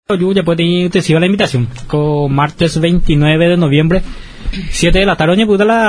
Yo ya te sigo la invitación. Con martes 29 de noviembre, 7 de la tarde,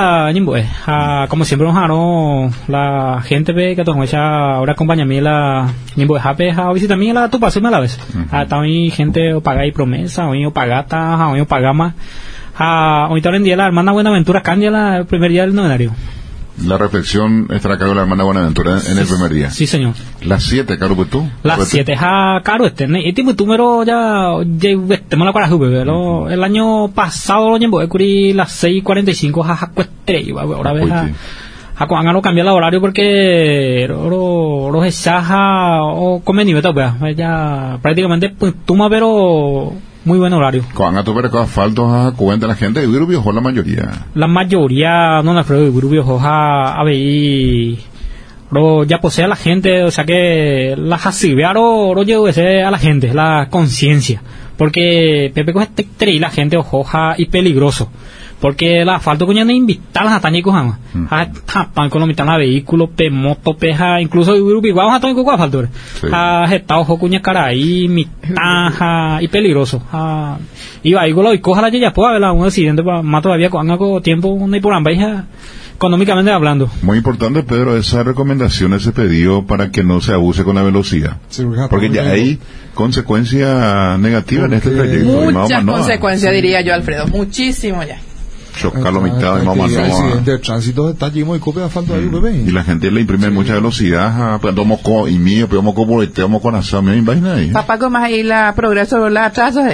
como siempre nos ganó la gente que tomó esa ahora acompaña a mí la a visitar a mí la tu paso me la vez. También gente paga y promesa, hoy pagata, hoy pagama. Hoy también día la hermana Buenaventura Candia el primer día del novenario. La reflexión estará a cargo de la hermana Buenaventura en el primer día. Sí, señor. Las 7, caro, pues tú. Las 7, caro, y tipo número ya me la carajo, el año pasado, las 6:45, ahora ves, no cambiar el horario porque los exaja o convenido, ya prácticamente, pues, toma, pero muy buen horario. Cuando a tu ver con asfaltos cuenta la gente de Grubio, la mayoría. La mayoría no la prueba de Grubio, a ver, ya posee a la gente, o sea que la hasibear o llevo a la gente, la conciencia, porque Pepe coge y la gente ojoja y peligroso. Porque el asfalto coño no invitar a Tani Cojama. A con a vehículos, moto, peja, incluso vamos a tomar con asfalto. A estado ojo cuña cara ahí, mitad y peligroso. Y va y lo y coja la ya puede haber un accidente más todavía con algo tiempo no hay por ambaja económicamente hablando. Muy importante, Pedro, esa recomendación, ese pedido para que no se abuse con la velocidad. Sí, porque ya hay consecuencias negativas en este trayecto. Muchas consecuencias, diría yo, Alfredo. Muchísimo ya. Chocar la mitad de mamá no. El tránsito está lleno de copia de asfalto ahí, bebé. Y la gente le imprime mucha velocidad, pues moco y mío, pero moco boleteo, con asado, me imagina ahí. Papá, como ahí la progreso, la atraso,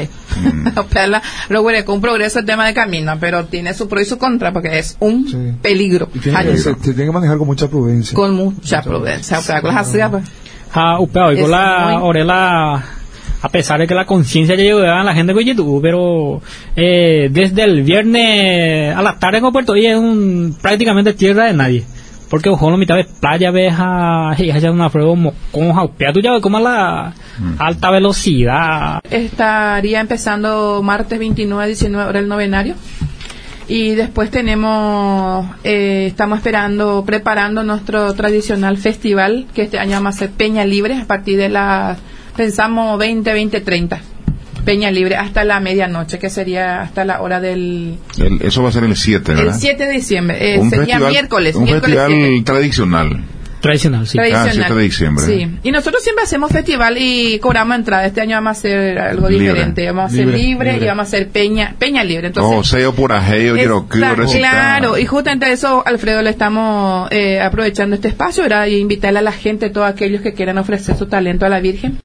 lo huele con progreso el tema de camino, pero tiene su pro y su contra, porque es un peligro. Se tiene que manejar con mucha prudencia. Con mucha prudencia. O sea, con las asias, pues. Con la orela. A pesar de que la conciencia ya llegó a la gente con YouTube, pero desde el viernes a la tarde en Puerto Rico es prácticamente tierra de nadie. Porque ojo, la mitad de playa ves a una prueba moconja, tú ya ves como la alta velocidad. Estaría empezando martes 29 a 19 horas el novenario. Y después estamos preparando nuestro tradicional festival, que este año vamos a hacer Peña Libre a partir de pensamos 20:30, Peña Libre, hasta la medianoche, que sería hasta la hora eso va a ser el 7, ¿verdad? El 7 de diciembre, sería festival, miércoles. Un festival 7. tradicional. Tradicional, sí. 7 de diciembre. Sí. Y nosotros siempre hacemos festival y cobramos entrada. Este año vamos a hacer algo diferente. Vamos a hacer libre y vamos a hacer Peña Libre. Entonces, seo por ajeo, claro, y justamente eso, Alfredo, le estamos aprovechando este espacio, ¿verdad? Y invitarle a la gente, todos aquellos que quieran ofrecer su talento a la Virgen.